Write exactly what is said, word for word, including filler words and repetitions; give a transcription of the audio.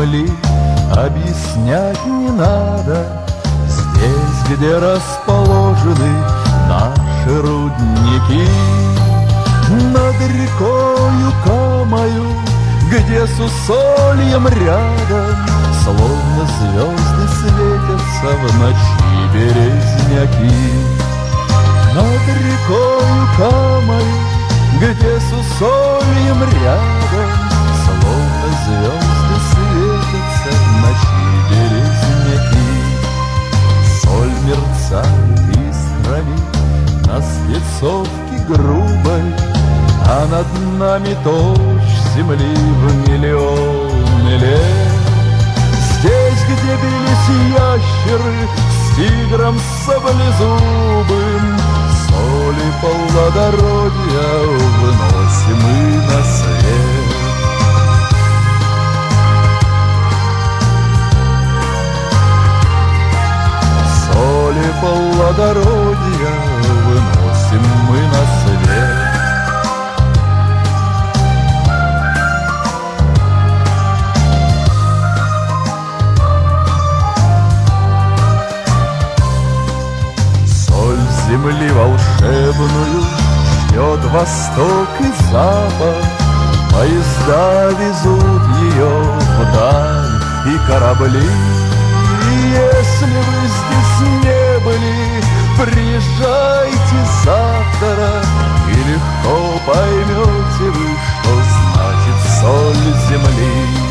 земли объяснять не надо. Здесь, где расположены наши рудники, над рекою Камою, где с усольем рядом, словно звезды светятся в ночи березняки. Над рекою Камою, где с усольем рядом, словно звезды светятся в ночи березняки. Соль мерцает искрами на спецовке грубой, а над нами тощь земли в миллионы лет. Здесь, где бились ящеры с тигром саблезубым, соли полнодородья выносим мы на свет. Соли полнодородья выносим мы на свет. Земли волшебную ждет восток и запад, поезда везут ее вдаль и корабли. И если вы здесь не были, приезжайте завтра, и легко поймете вы, что значит соль земли.